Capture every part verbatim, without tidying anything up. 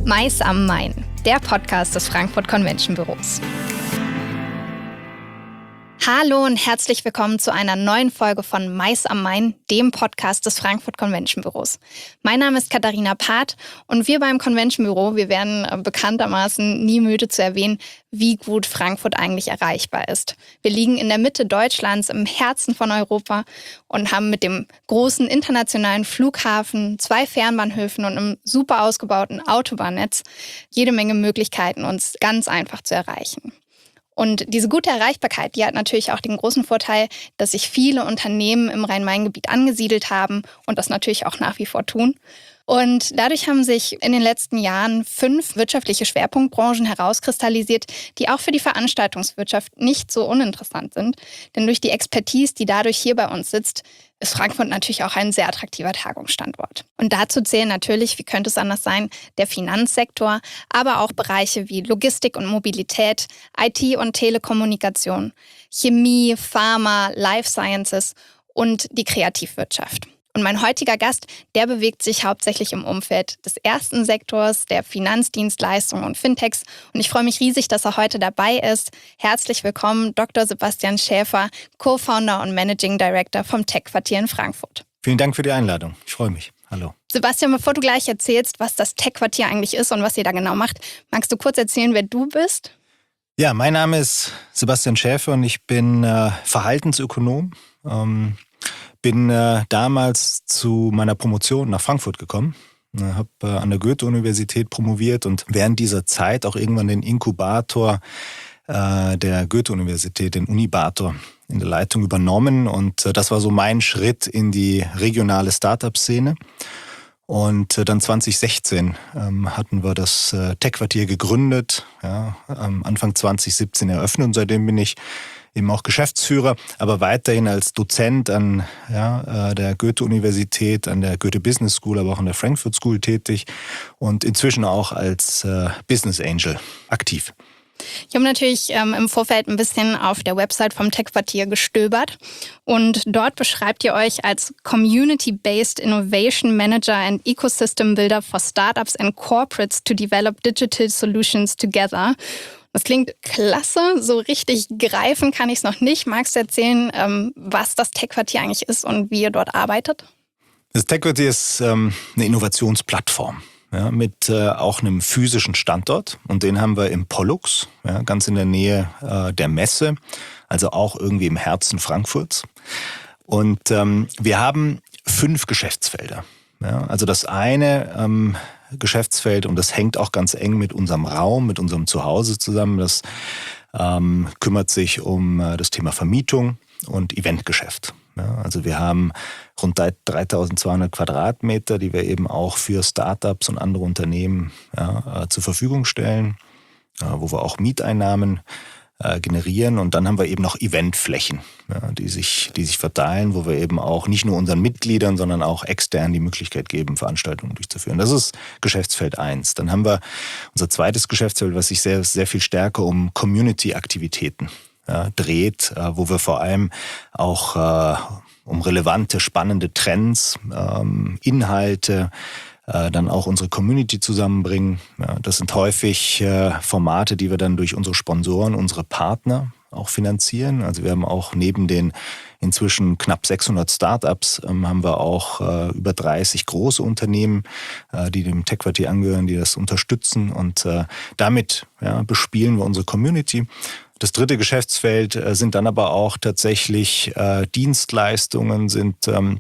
Mais am Main, der Podcast des Frankfurt Convention Büros. Hallo und herzlich willkommen zu einer neuen Folge von Mais am Main, dem Podcast des Frankfurt Convention Büros. Mein Name ist Katharina Path und wir beim Convention Büro, wir werden bekanntermaßen nie müde zu erwähnen, wie gut Frankfurt eigentlich erreichbar ist. Wir liegen in der Mitte Deutschlands, im Herzen von Europa und haben mit dem großen internationalen Flughafen, zwei Fernbahnhöfen und einem super ausgebauten Autobahnnetz jede Menge Möglichkeiten, uns ganz einfach zu erreichen. Und diese gute Erreichbarkeit, die hat natürlich auch den großen Vorteil, dass sich viele Unternehmen im Rhein-Main-Gebiet angesiedelt haben und das natürlich auch nach wie vor tun. Und dadurch haben sich in den letzten Jahren fünf wirtschaftliche Schwerpunktbranchen herauskristallisiert, die auch für die Veranstaltungswirtschaft nicht so uninteressant sind. Denn durch die Expertise, die dadurch hier bei uns sitzt, ist Frankfurt natürlich auch ein sehr attraktiver Tagungsstandort. Und dazu zählen natürlich, wie könnte es anders sein, der Finanzsektor, aber auch Bereiche wie Logistik und Mobilität, I T und Telekommunikation, Chemie, Pharma, Life Sciences und die Kreativwirtschaft. Und mein heutiger Gast, der bewegt sich hauptsächlich im Umfeld des ersten Sektors, der Finanzdienstleistungen und Fintechs. Und ich freue mich riesig, dass er heute dabei ist. Herzlich willkommen, Doktor Sebastian Schäfer, Co-Founder und Managing Director vom Tech-Quartier in Frankfurt. Vielen Dank für die Einladung. Ich freue mich. Hallo. Sebastian, bevor du gleich erzählst, was das Tech-Quartier eigentlich ist und was ihr da genau macht, magst du kurz erzählen, wer du bist? Ja, mein Name ist Sebastian Schäfer und ich bin äh, Verhaltensökonom. Ähm, bin äh, damals zu meiner Promotion nach Frankfurt gekommen. Ich habe äh, an der Goethe-Universität promoviert und während dieser Zeit auch irgendwann den Inkubator äh, der Goethe-Universität, den Unibator, in der Leitung übernommen. Und äh, das war so mein Schritt in die regionale Startup-Szene. Und äh, dann zwanzig sechzehn ähm, hatten wir das äh, Tech-Quartier gegründet, ja, ähm, Anfang zwanzig siebzehn eröffnet und seitdem bin ich eben auch Geschäftsführer, aber weiterhin als Dozent an ja, der Goethe-Universität, an der Goethe Business School, aber auch an der Frankfurt School tätig und inzwischen auch als äh, Business Angel aktiv. Ich habe natürlich ähm, im Vorfeld ein bisschen auf der Website vom Tech-Quartier gestöbert und dort beschreibt ihr euch als Community-Based Innovation Manager and Ecosystem Builder for Startups and Corporates to develop digital solutions together. Das klingt klasse, so richtig greifen kann ich es noch nicht. Magst du erzählen, ähm, was das Tech-Quartier eigentlich ist und wie ihr dort arbeitet? Das Tech-Quartier ist ähm, eine Innovationsplattform. Ja, mit äh, auch einem physischen Standort und den haben wir im Pollux, ja, ganz in der Nähe äh, der Messe, also auch irgendwie im Herzen Frankfurts. Und ähm, wir haben fünf Geschäftsfelder. Ja, also das eine ähm, Geschäftsfeld, und das hängt auch ganz eng mit unserem Raum, mit unserem Zuhause zusammen, das ähm, kümmert sich um äh, das Thema Vermietung und Eventgeschäft. Ja, also wir haben rund dreitausendzweihundert Quadratmeter, die wir eben auch für Startups und andere Unternehmen ja, äh, zur Verfügung stellen, äh, wo wir auch Mieteinnahmen äh, generieren. Und dann haben wir eben noch Eventflächen, ja, die sich, die sich verteilen, wo wir eben auch nicht nur unseren Mitgliedern, sondern auch extern die Möglichkeit geben, Veranstaltungen durchzuführen. Das ist Geschäftsfeld eins. Dann haben wir unser zweites Geschäftsfeld, was sich sehr, sehr viel stärker um Community-Aktivitäten Ja, dreht, äh, wo wir vor allem auch äh, um relevante, spannende Trends, ähm, Inhalte, äh, dann auch unsere Community zusammenbringen. Ja, das sind häufig äh, Formate, die wir dann durch unsere Sponsoren, unsere Partner auch finanzieren. Also wir haben auch neben den inzwischen knapp sechshundert Startups ähm, haben wir auch äh, über dreißig große Unternehmen, äh, die dem Tech-Quartier angehören, die das unterstützen und äh, damit ja, bespielen wir unsere Community. Das dritte Geschäftsfeld äh, sind dann aber auch tatsächlich äh, Dienstleistungen, sind ähm,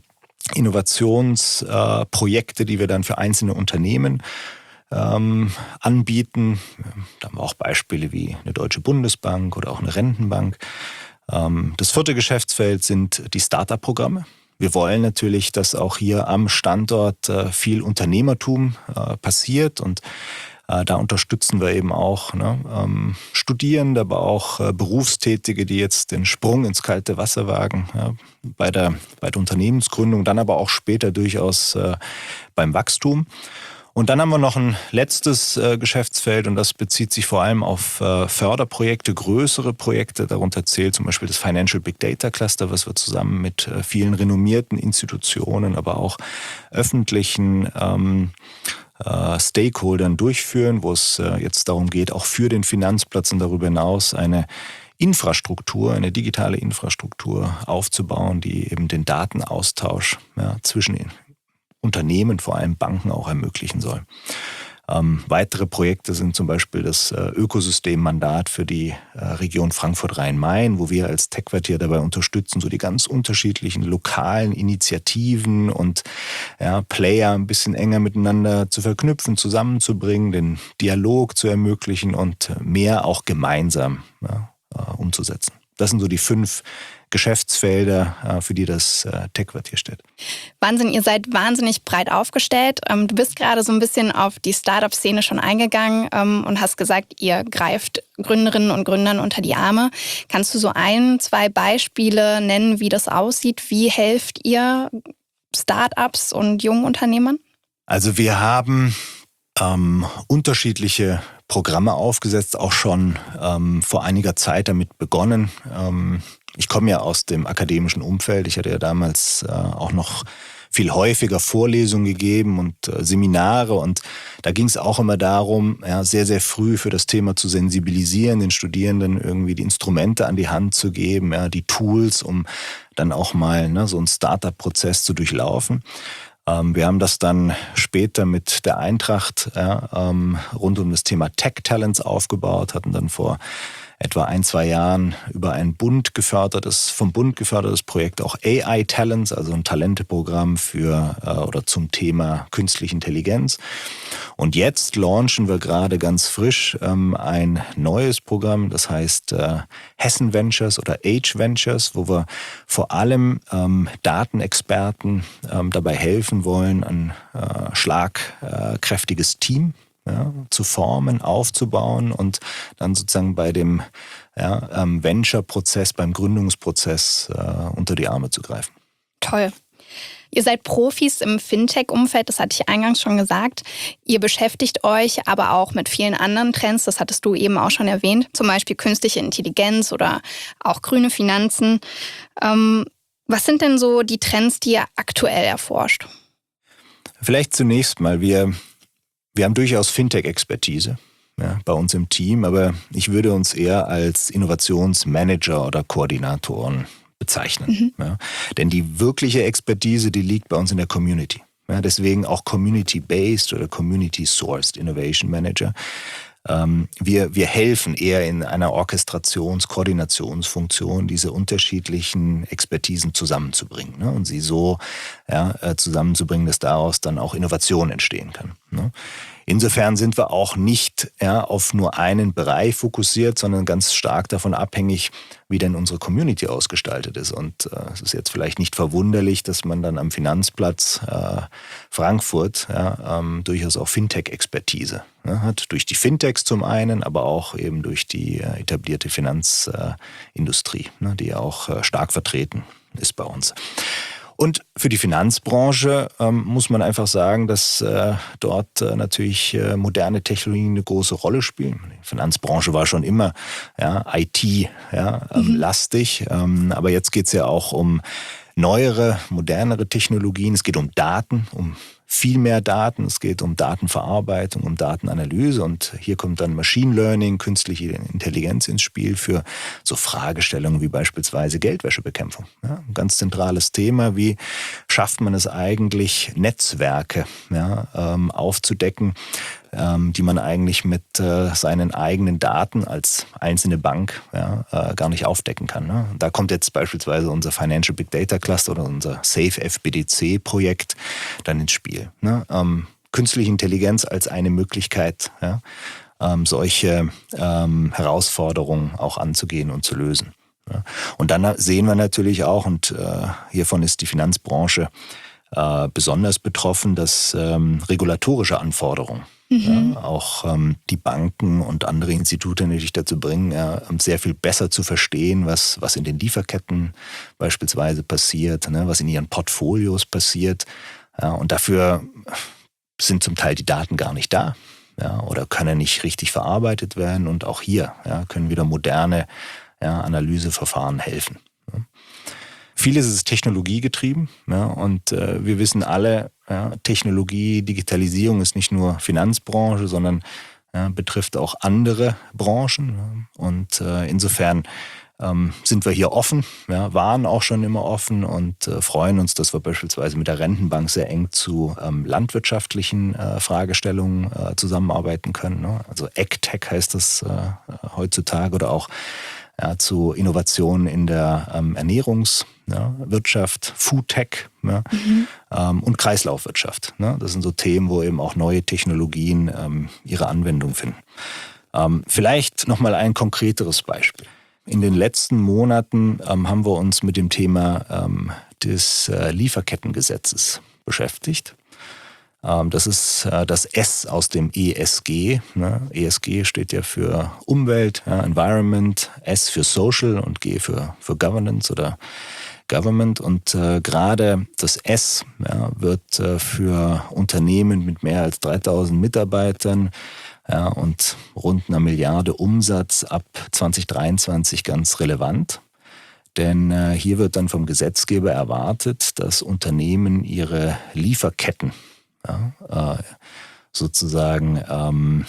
Innovationsprojekte, äh, die wir dann für einzelne Unternehmen ähm, anbieten. Da haben wir auch Beispiele wie eine Deutsche Bundesbank oder auch eine Rentenbank. Ähm, das vierte Geschäftsfeld sind die Startup-Programme. Wir wollen natürlich, dass auch hier am Standort äh, viel Unternehmertum äh, passiert und Da unterstützen wir eben auch ne, ähm, Studierende, aber auch äh, Berufstätige, die jetzt den Sprung ins kalte Wasser wagen, ja, bei der, bei der Unternehmensgründung, dann aber auch später durchaus äh, beim Wachstum. Und dann haben wir noch ein letztes äh, Geschäftsfeld und das bezieht sich vor allem auf äh, Förderprojekte, größere Projekte. Darunter zählt zum Beispiel das Financial Big Data Cluster, was wir zusammen mit äh, vielen renommierten Institutionen, aber auch öffentlichen ähm, äh, Stakeholdern durchführen, wo es äh, jetzt darum geht, auch für den Finanzplatz und darüber hinaus eine Infrastruktur, eine digitale Infrastruktur aufzubauen, die eben den Datenaustausch ja, zwischen den Unternehmen, vor allem Banken, auch ermöglichen soll. Ähm, weitere Projekte sind zum Beispiel das äh, Ökosystemmandat für die äh, Region Frankfurt-Rhein-Main, wo wir als Tech-Quartier dabei unterstützen, so die ganz unterschiedlichen lokalen Initiativen und ja, Player ein bisschen enger miteinander zu verknüpfen, zusammenzubringen, den Dialog zu ermöglichen und mehr auch gemeinsam ja, äh, umzusetzen. Das sind so die fünf Geschäftsfelder, für die das Tech-Quartier steht. Wahnsinn, ihr seid wahnsinnig breit aufgestellt. Du bist gerade so ein bisschen auf die Startup-Szene schon eingegangen und hast gesagt, ihr greift Gründerinnen und Gründern unter die Arme. Kannst du so ein, zwei Beispiele nennen, wie das aussieht? Wie helft ihr Startups und jungen Unternehmern? Also wir haben ähm, unterschiedliche Programme aufgesetzt, auch schon ähm, vor einiger Zeit damit begonnen. Ähm, ich komme ja aus dem akademischen Umfeld. Ich hatte ja damals äh, auch noch viel häufiger Vorlesungen gegeben und äh, Seminare. Und da ging es auch immer darum, ja, sehr, sehr früh für das Thema zu sensibilisieren, den Studierenden irgendwie die Instrumente an die Hand zu geben, ja, die Tools, um dann auch mal ne, so einen Startup-Prozess zu durchlaufen. Wir haben das dann später mit der Eintracht ja, ähm, rund um das Thema Tech Talents aufgebaut, hatten dann vor etwa ein, zwei Jahren über ein Bund gefördertes, vom Bund gefördertes Projekt auch A I Talents, also ein Talenteprogramm für äh, oder zum Thema künstliche Intelligenz. Und jetzt launchen wir gerade ganz frisch ähm, ein neues Programm, das heißt äh, Hessen Ventures oder Age Ventures, wo wir vor allem ähm, Datenexperten ähm, dabei helfen wollen, ein äh, schlagkräftiges Team ja, zu formen, aufzubauen und dann sozusagen bei dem ja, ähm, Venture-Prozess, beim Gründungsprozess äh, unter die Arme zu greifen. Toll. Ihr seid Profis im Fintech-Umfeld, das hatte ich eingangs schon gesagt. Ihr beschäftigt euch aber auch mit vielen anderen Trends, das hattest du eben auch schon erwähnt, zum Beispiel künstliche Intelligenz oder auch grüne Finanzen. Ähm, was sind denn so die Trends, die ihr aktuell erforscht? Vielleicht zunächst mal, wir, wir haben durchaus Fintech-Expertise ja, bei uns im Team, aber ich würde uns eher als Innovationsmanager oder Koordinatoren bezeichnen. Mhm. Ja. Denn die wirkliche Expertise, die liegt bei uns in der Community. Ja, deswegen auch Community-Based oder Community-Sourced Innovation Manager. Ähm, wir, wir helfen eher in einer Orchestrations-, Koordinationsfunktion, diese unterschiedlichen Expertisen zusammenzubringen ne, und sie so ja, zusammenzubringen, dass daraus dann auch Innovation entstehen kann. Ne. Insofern sind wir auch nicht ja, auf nur einen Bereich fokussiert, sondern ganz stark davon abhängig, wie denn unsere Community ausgestaltet ist. Und äh, es ist jetzt vielleicht nicht verwunderlich, dass man dann am Finanzplatz äh, Frankfurt ja, ähm, durchaus auch Fintech-Expertise ne, hat. Durch die Fintechs zum einen, aber auch eben durch die äh, etablierte Finanzindustrie, äh, ne, die auch äh, stark vertreten ist bei uns. Und für die Finanzbranche ähm, muss man einfach sagen, dass äh, dort äh, natürlich äh, moderne Technologien eine große Rolle spielen. Die Finanzbranche war schon immer ja, I T ja, ähm, mhm. lastig, ähm, aber jetzt geht es ja auch um neuere, modernere Technologien. Es geht um Daten, um viel mehr Daten. Es geht um Datenverarbeitung, um Datenanalyse und hier kommt dann Machine Learning, künstliche Intelligenz ins Spiel für so Fragestellungen wie beispielsweise Geldwäschebekämpfung. Ja, ein ganz zentrales Thema. Wie schafft man es eigentlich, Netzwerke ja, ähm, aufzudecken, ähm, die man eigentlich mit äh, seinen eigenen Daten als einzelne Bank ja, äh, gar nicht aufdecken kann. Ne? Da kommt jetzt beispielsweise unser Financial Big Data Cluster oder unser Safe F B D C-Projekt dann ins Spiel. Ne? Ähm, künstliche Intelligenz als eine Möglichkeit, ja, ähm, solche ähm, Herausforderungen auch anzugehen und zu lösen. Ja? Und dann sehen wir natürlich auch, und äh, hiervon ist die Finanzbranche äh, besonders betroffen, dass ähm, regulatorische Anforderungen mhm. ja, auch ähm, die Banken und andere Institute natürlich dazu bringen, ja, sehr viel besser zu verstehen, was, was in den Lieferketten beispielsweise passiert, ne, was in ihren Portfolios passiert. Ja, und dafür sind zum Teil die Daten gar nicht da ja, oder können nicht richtig verarbeitet werden. Und auch hier ja, können wieder moderne ja, Analyseverfahren helfen. Ja. Vieles ist technologiegetrieben, ja, und äh, wir wissen alle, ja, Technologie, Digitalisierung ist nicht nur Finanzbranche, sondern ja, betrifft auch andere Branchen. Ja. Und äh, insofern ähm, sind wir hier offen, ja, waren auch schon immer offen und äh, freuen uns, dass wir beispielsweise mit der Rentenbank sehr eng zu ähm, landwirtschaftlichen äh, Fragestellungen äh, zusammenarbeiten können. Ne? Also AgTech heißt das äh, heutzutage, oder auch ja, zu Innovationen in der ähm, Ernährungswirtschaft, ja, Foodtech, ja, mhm. ähm, und Kreislaufwirtschaft. Ne? Das sind so Themen, wo eben auch neue Technologien ähm, ihre Anwendung finden. Ähm, vielleicht nochmal ein konkreteres Beispiel. In den letzten Monaten ähm, haben wir uns mit dem Thema ähm, des äh, Lieferkettengesetzes beschäftigt. Ähm, das ist äh, das S aus dem E S G. Ne? E S G steht ja für Umwelt, ja, Environment, S für Social und G für, für Governance oder Government. Und äh, gerade das S, ja, wird äh, für Unternehmen mit mehr als dreitausend Mitarbeitern, ja, und rund einer Milliarde Umsatz ab zwanzig dreiundzwanzig ganz relevant. Denn äh, hier wird dann vom Gesetzgeber erwartet, dass Unternehmen ihre Lieferketten, ja, äh, sozusagen ähm,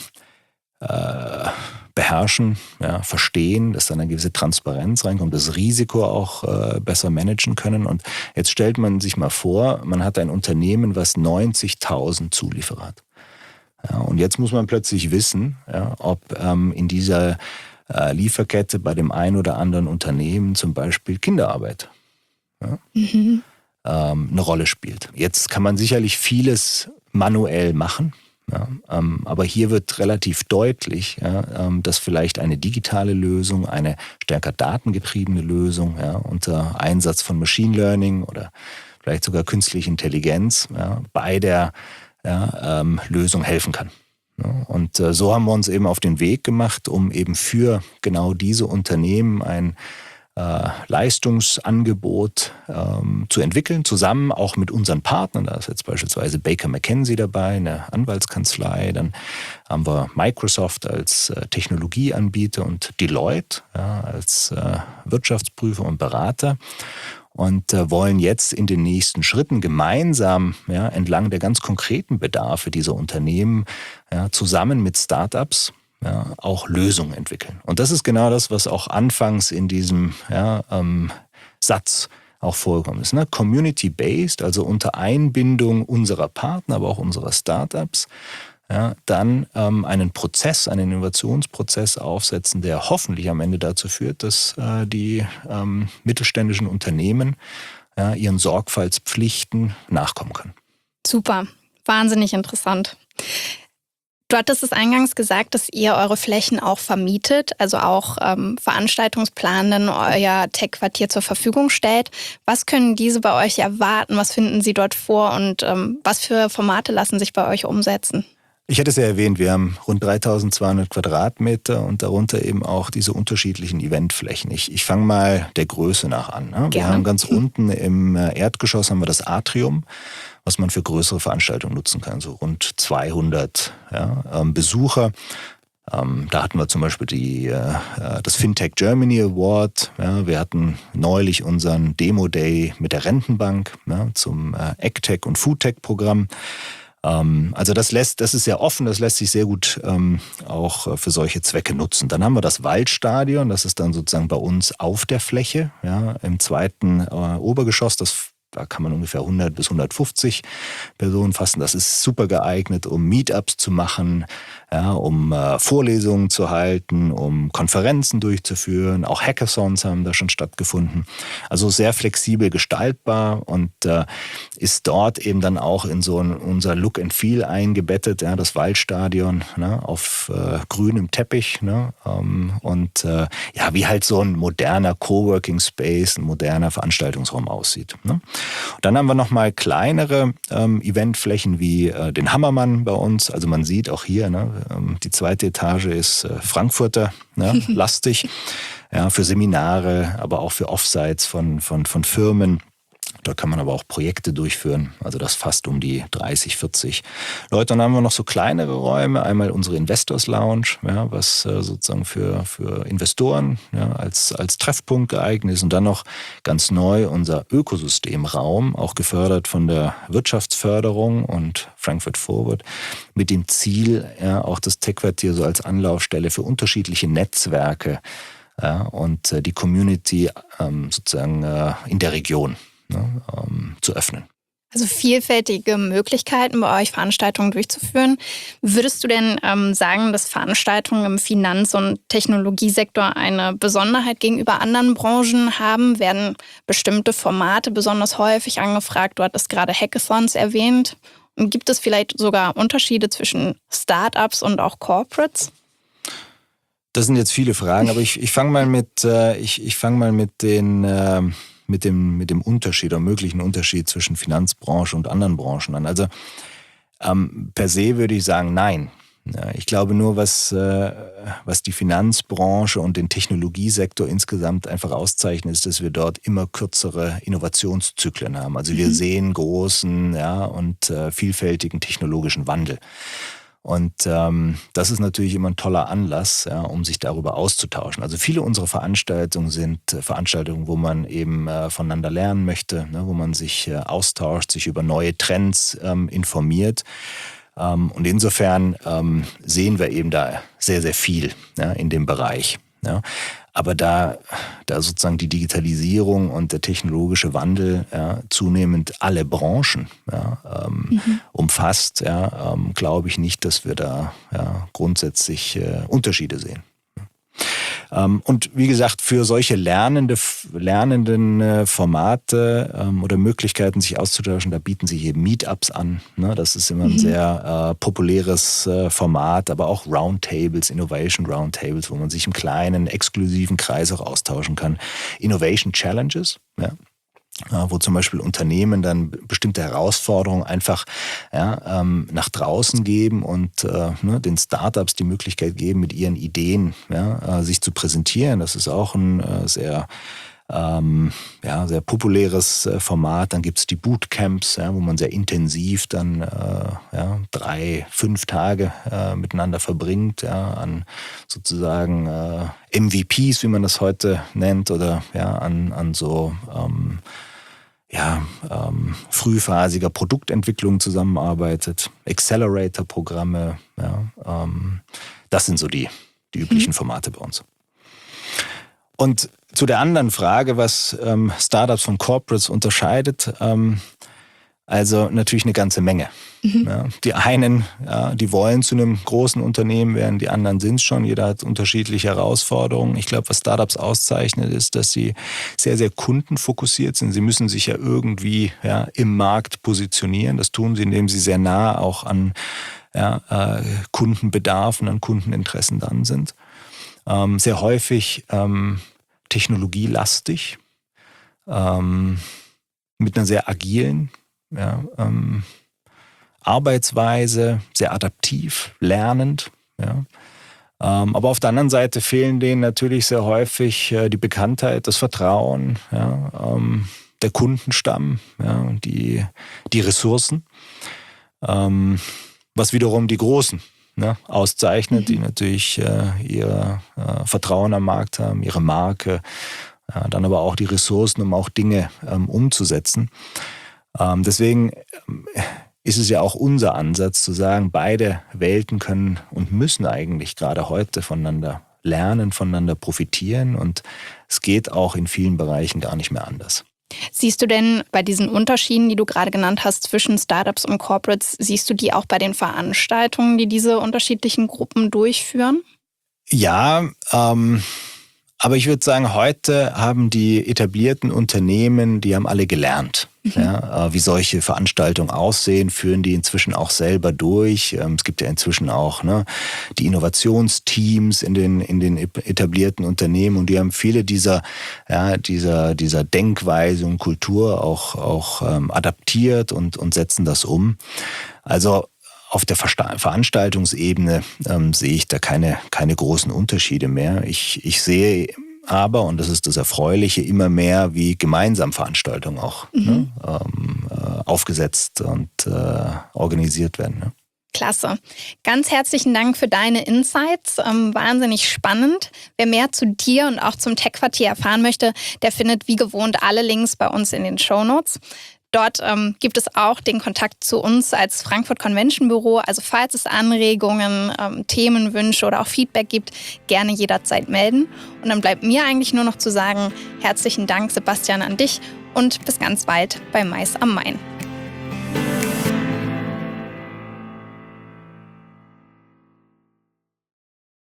äh, beherrschen, ja, verstehen, dass dann eine gewisse Transparenz reinkommt, das Risiko auch äh, besser managen können. Und jetzt stellt man sich mal vor, man hat ein Unternehmen, was neunzigtausend Zulieferer hat. Ja, und jetzt muss man plötzlich wissen, ja, ob ähm, in dieser äh, Lieferkette bei dem einen oder anderen Unternehmen zum Beispiel Kinderarbeit, ja, mhm. ähm, eine Rolle spielt. Jetzt kann man sicherlich vieles manuell machen, ja, ähm, aber hier wird relativ deutlich, ja, ähm, dass vielleicht eine digitale Lösung, eine stärker datengetriebene Lösung, ja, unter Einsatz von Machine Learning oder vielleicht sogar künstliche Intelligenz, ja, bei der Ja, ähm, Lösung helfen kann. Ja, und äh, so haben wir uns eben auf den Weg gemacht, um eben für genau diese Unternehmen ein äh, Leistungsangebot ähm, zu entwickeln, zusammen auch mit unseren Partnern. Da ist jetzt beispielsweise Baker McKenzie dabei, eine Anwaltskanzlei. Dann haben wir Microsoft als äh, Technologieanbieter und Deloitte, ja, als äh, Wirtschaftsprüfer und Berater. Und äh, wollen jetzt in den nächsten Schritten gemeinsam, ja, entlang der ganz konkreten Bedarfe dieser Unternehmen, ja, zusammen mit Startups, ja, auch Lösungen entwickeln. Und das ist genau das, was auch anfangs in diesem, ja, ähm, Satz auch vorgekommen ist. Ne? Community-based, also unter Einbindung unserer Partner, aber auch unserer Startups, ja, dann ähm, einen Prozess, einen Innovationsprozess aufsetzen, der hoffentlich am Ende dazu führt, dass äh, die ähm, mittelständischen Unternehmen ja, ihren Sorgfaltspflichten nachkommen können. Super, wahnsinnig interessant. Du hattest es eingangs gesagt, dass ihr eure Flächen auch vermietet, also auch ähm, Veranstaltungsplanenden euer Tech-Quartier zur Verfügung stellt. Was können diese bei euch erwarten? Was finden sie dort vor und ähm, was für Formate lassen sich bei euch umsetzen? Ich hatte es ja erwähnt, wir haben rund dreitausendzweihundert Quadratmeter und darunter eben auch diese unterschiedlichen Eventflächen. Ich, ich fange mal der Größe nach an. Ne? Wir haben ganz unten im Erdgeschoss haben wir das Atrium, was man für größere Veranstaltungen nutzen kann, so rund zweihundert, ja, ähm, Besucher. Ähm, da hatten wir zum Beispiel die, äh, das Fintech Germany Award. Ja, wir hatten neulich unseren Demo Day mit der Rentenbank, ja, zum äh, AgTech und Foodtech Programm. Also das lässt, das ist sehr offen, das lässt sich sehr gut ähm, auch für solche Zwecke nutzen. Dann haben wir das Waldstadion, das ist dann sozusagen bei uns auf der Fläche, ja, im zweiten äh, Obergeschoss. Das, da kann man ungefähr hundert bis hundertfünfzig Personen fassen. Das ist super geeignet, um Meetups zu machen, ja, um äh, Vorlesungen zu halten, um Konferenzen durchzuführen. Auch Hackathons haben da schon stattgefunden. Also sehr flexibel gestaltbar und äh, ist dort eben dann auch in so ein, unser Look and Feel eingebettet, ja, das Waldstadion, ne, auf äh, grünem Teppich, ne, ähm, und äh, ja, wie halt so ein moderner Coworking Space, ein moderner Veranstaltungsraum aussieht. Ne. Dann haben wir nochmal kleinere ähm, Eventflächen wie äh, den Hammermann bei uns. Also man sieht auch hier, ne, die zweite Etage ist äh, Frankfurter, ne, lastig, ja, für Seminare, aber auch für Offsites von, von, von Firmen. Da kann man aber auch Projekte durchführen. Also das fast um die dreißig, vierzig Leute. Und dann haben wir noch so kleinere Räume. Einmal unsere Investors Lounge, ja, was äh, sozusagen für, für Investoren ja, als, als Treffpunkt geeignet ist. Und dann noch ganz neu unser Ökosystemraum, auch gefördert von der Wirtschaftsförderung und Frankfurt Forward, mit dem Ziel, ja, auch das Tech-Quartier so als Anlaufstelle für unterschiedliche Netzwerke ja, und äh, die Community ähm, sozusagen äh, in der Region ne, ähm, zu öffnen. Also vielfältige Möglichkeiten bei euch, Veranstaltungen durchzuführen. Würdest du denn ähm, sagen, dass Veranstaltungen im Finanz- und Technologiesektor eine Besonderheit gegenüber anderen Branchen haben? Werden bestimmte Formate besonders häufig angefragt? Du hattest gerade Hackathons erwähnt. Und gibt es vielleicht sogar Unterschiede zwischen Startups und auch Corporates? Das sind jetzt viele Fragen, aber ich, ich fange mal mit, äh, ich, ich fang mal mit den... Äh, mit dem, mit dem Unterschied oder möglichen Unterschied zwischen Finanzbranche und anderen Branchen an. Also ähm, per se würde ich sagen, nein. Ja, ich glaube nur, was, äh, was die Finanzbranche und den Technologiesektor insgesamt einfach auszeichnet, ist, dass wir dort immer kürzere Innovationszyklen haben. Also wir mhm. sehen großen ja, und äh, vielfältigen technologischen Wandel. Und ähm, das ist natürlich immer ein toller Anlass, ja, um sich darüber auszutauschen. Also viele unserer Veranstaltungen sind äh, Veranstaltungen, wo man eben äh, voneinander lernen möchte, ne, wo man sich äh, austauscht, sich über neue Trends ähm, informiert. Ähm, und insofern ähm, sehen wir eben da sehr, sehr viel ja, in dem Bereich. Ja. Aber da, da sozusagen die Digitalisierung und der technologische Wandel ja, zunehmend alle Branchen ja, ähm, mhm. umfasst, ja, ähm, glaube ich nicht, dass wir da ja, grundsätzlich äh, Unterschiede sehen. Ähm, und wie gesagt, für solche lernende, lernenden äh, Formate ähm, oder Möglichkeiten, sich auszutauschen, da bieten sich eben Meetups an. Ne? Das ist immer ein mhm. sehr äh, populäres äh, Format, aber auch Roundtables, Innovation Roundtables, wo man sich im kleinen, exklusiven Kreis auch austauschen kann. Innovation Challenges, ja. Ja, wo zum Beispiel Unternehmen dann bestimmte Herausforderungen einfach ja, ähm, nach draußen geben und äh, ne, den Startups die Möglichkeit geben, mit ihren Ideen ja, äh, sich zu präsentieren. Das ist auch ein äh, sehr ähm, ja, sehr populäres äh, Format. Dann gibt es die Bootcamps, ja, wo man sehr intensiv dann äh, ja, drei, fünf Tage äh, miteinander verbringt, ja, an sozusagen äh, M V Ps, wie man das heute nennt, oder ja, an, an so ähm, ja, ähm, frühphasiger Produktentwicklung zusammenarbeitet, Accelerator-Programme, ja, ähm, das sind so die, die üblichen Formate bei uns. Und zu der anderen Frage, was ähm, Startups von Corporates unterscheidet, ähm, also natürlich eine ganze Menge. Mhm. Ja, die einen, ja, die wollen zu einem großen Unternehmen werden, die anderen sind es schon. Jeder hat unterschiedliche Herausforderungen. Ich glaube, was Startups auszeichnet, ist, dass sie sehr, sehr kundenfokussiert sind. Sie müssen sich ja irgendwie ja, im Markt positionieren. Das tun sie, indem sie sehr nah auch an ja, äh, Kundenbedarfen, an Kundeninteressen dran sind. Ähm, sehr häufig ähm, technologielastig, ähm, mit einer sehr agilen ja, ähm, Arbeitsweise, sehr adaptiv, lernend. Ja. Ähm, aber auf der anderen Seite fehlen denen natürlich sehr häufig äh, die Bekanntheit, das Vertrauen, ja, ähm, der Kundenstamm, ja, die, die Ressourcen, ähm, was wiederum die Großen ne, auszeichnet, mhm. die natürlich äh, ihr äh, Vertrauen am Markt haben, ihre Marke, äh, dann aber auch die Ressourcen, um auch Dinge ähm, umzusetzen. Ähm, deswegen ähm, ist es ja auch unser Ansatz zu sagen, beide Welten können und müssen eigentlich gerade heute voneinander lernen, voneinander profitieren und es geht auch in vielen Bereichen gar nicht mehr anders. Siehst du denn bei diesen Unterschieden, die du gerade genannt hast, zwischen Startups und Corporates, siehst du die auch bei den Veranstaltungen, die diese unterschiedlichen Gruppen durchführen? Ja, ähm, aber ich würde sagen, heute haben die etablierten Unternehmen, die haben alle gelernt, mhm. ja, wie solche Veranstaltungen aussehen, führen die inzwischen auch selber durch. Es gibt ja inzwischen auch ne, die Innovationsteams in den, in den etablierten Unternehmen und die haben viele dieser, ja, dieser, dieser Denkweise und Kultur auch, auch ähm, adaptiert und, und setzen das um. Also auf der Versta- Veranstaltungsebene ähm, sehe ich da keine, keine großen Unterschiede mehr. Ich, ich sehe aber, und das ist das Erfreuliche, immer mehr wie gemeinsam Veranstaltungen auch mhm. ne, ähm, äh, aufgesetzt und äh, organisiert werden. Ne? Klasse. Ganz herzlichen Dank für deine Insights. Ähm, wahnsinnig spannend. Wer mehr zu dir und auch zum Tech-Quartier erfahren möchte, der findet wie gewohnt alle Links bei uns in den Shownotes. Dort ähm, gibt es auch den Kontakt zu uns als Frankfurt Convention Büro. Also falls es Anregungen, ähm, Themenwünsche oder auch Feedback gibt, gerne jederzeit melden. Und dann bleibt mir eigentlich nur noch zu sagen, herzlichen Dank, Sebastian, an dich und bis ganz bald bei Mais am Main.